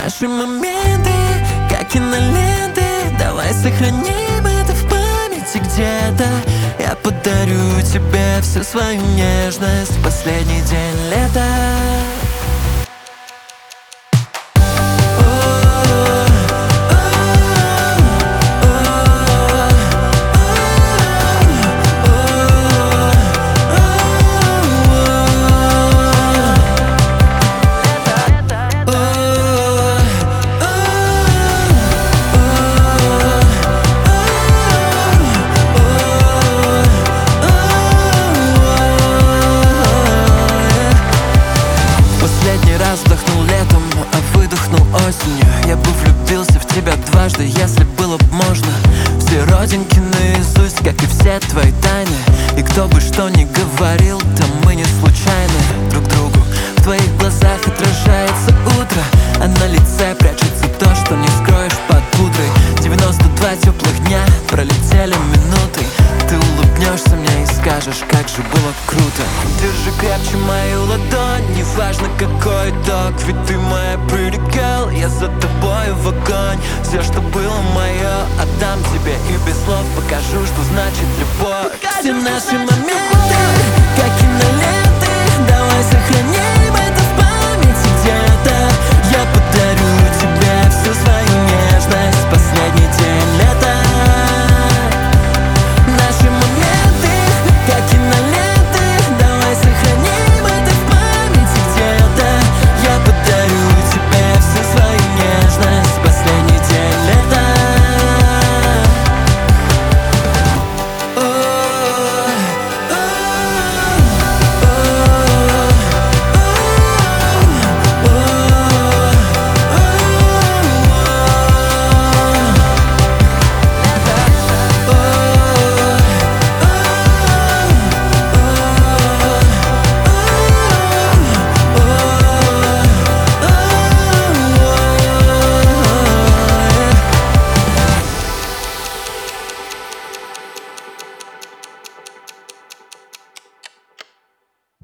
наши моменты, как киноленты. Давай сохраним это в памяти где-то. Я подарю тебе всю свою нежность в последний день лета. Вздохнул летом, а выдохнул осенью. Я бы влюбился в тебя дважды, если было б можно. Все родинки наизусть, как и все твои тайны. И кто бы что ни говорил, то мы не случайны друг другу. В твоих глазах отражается утро, а на лице прячется то, что не скроешь под пудрой. 92 теплых дня, пролетели минуты. Ты улыбнешься мне и скажешь, как же было круто. Держи крепче мою ладонь, неважно какой итог, ведь ты моя pretty girl, я за тобой в огонь. Все, что было мое, отдам тебе и без слов покажу, что значит любовь. Все наши моменты, как киноленты, давай сохраним